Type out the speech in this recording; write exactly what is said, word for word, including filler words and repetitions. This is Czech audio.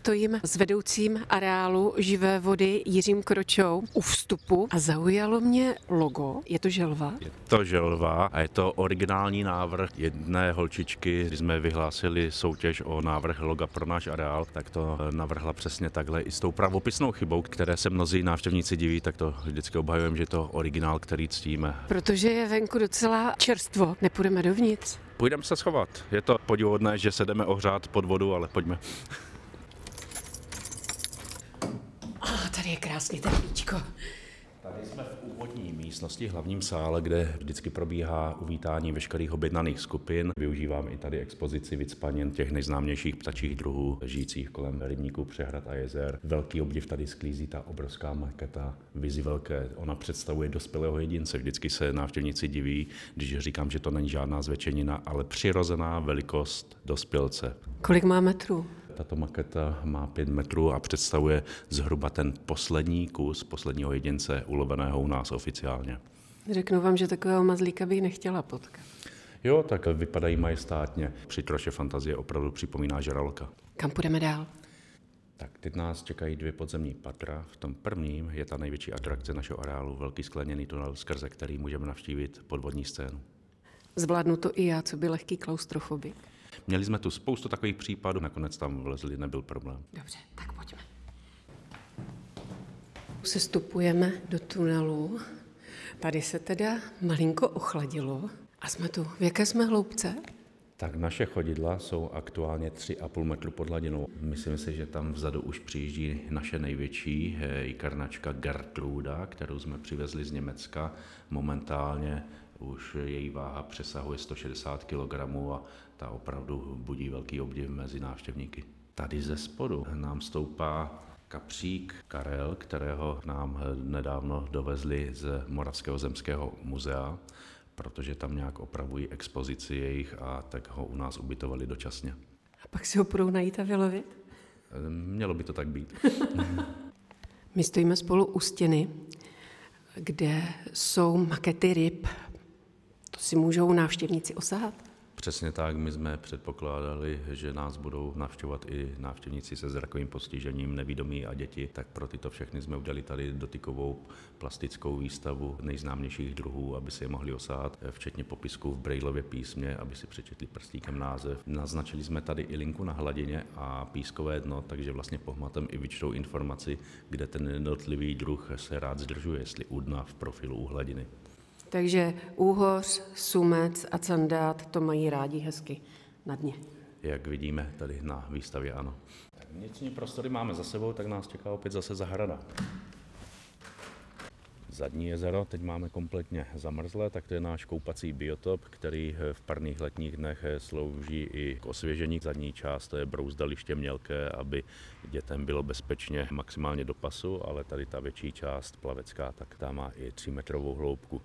Stojím s vedoucím areálu Živé vody Jiřím Kročou u vstupu a zaujalo mě logo. Je to želva? Je to želva a je to originální návrh jedné holčičky. Když jsme vyhlásili soutěž o návrh loga pro náš areál, tak to navrhla přesně takhle i s tou pravopisnou chybou, které se mnozí návštěvníci diví, tak to vždycky obhajujeme, že je to originál, který ctíme. Protože je venku docela čerstvo. Nepůjdeme dovnitř. Půjdeme se schovat. Je to podivuhodné, že se jdeme ohřát pod vodu, ale pojďme. Oh, tady je krásně teplíčko. Tady jsme v úvodní místnosti, hlavním sále, kde vždycky probíhá uvítání veškerých objednaných skupin. Využívám i tady expozici vycpaněn těch nejznámějších ptačích druhů, žijících kolem rybníků, přehrad a jezer. Velký obdiv tady sklízí ta obrovská maketa Vizi velké. Ona představuje dospělého jedince. Vždycky se návštěvníci diví, když říkám, že to není žádná zvětšenina, ale přirozená velikost dospělce. Kolik má metrů? Tato maketa má pět metrů a představuje zhruba ten poslední kus posledního jedince uloveného u nás oficiálně. Řeknu vám, že takového mazlíka bych nechtěla potkat. Jo, tak vypadají majestátně. Při troše fantazie opravdu připomíná žraloka. Kam půjdeme dál? Tak teď nás čekají dvě podzemní patra. V tom prvním je ta největší atrakce našeho areálu, velký skleněný tunel, skrze který můžeme navštívit podvodní scénu. Zvládnu to i já, co by lehký klaustrofobik. Měli jsme tu spoustu takových případů, nakonec tam vlezli, nebyl problém. Dobře, tak pojďme. Sestupujeme do tunelu. Tady se teda malinko ochladilo. A jsme tu. V jaké jsme hloubce? Tak naše chodidla jsou aktuálně tři a půl metru pod hladinou. Myslím si, že tam vzadu už přijíždí naše největší jikarnačka Gertruda, kterou jsme přivezli z Německa. Momentálně už její váha přesahuje sto šedesát kilogramů a ta opravdu budí velký obdiv mezi návštěvníky. Tady ze spodu nám stoupá kapřík Karel, kterého nám nedávno dovezli z Moravského zemského muzea, protože tam nějak opravují expozici jejich a tak ho u nás ubytovali dočasně. A pak si ho budou najít a vylovit? Mělo by to tak být. My stojíme spolu u stěny, kde jsou makety ryb. To si můžou návštěvníci osahat? Přesně tak, my jsme předpokládali, že nás budou navštěvovat i návštěvníci se zrakovým postižením, nevidomí a děti, tak pro tyto všechny jsme udělali tady dotykovou plastickou výstavu nejznámějších druhů, aby si je mohli osahat, včetně popisků v Braillově písmě, aby si přečetli prstíkem název. Naznačili jsme tady i linku na hladině a pískové dno, takže vlastně pohmatem i vyčtou informaci, kde ten jednotlivý druh se rád zdržuje, jestli u dna v profilu u hladiny. Takže úhoř, sumec a candát to mají rádi hezky na dně. Jak vidíme tady na výstavě, ano. Tak vnitřní prostory máme za sebou, tak nás čeká opět zase zahrada. Zadní jezero teď máme kompletně zamrzlé, tak to je náš koupací biotop, který v parných letních dnech slouží i k osvěžení. Zadní část to je brouzdaliště mělké, aby dětem bylo bezpečně maximálně do pasu, ale tady ta větší část plavecká, tak ta má i třímetrovou hloubku.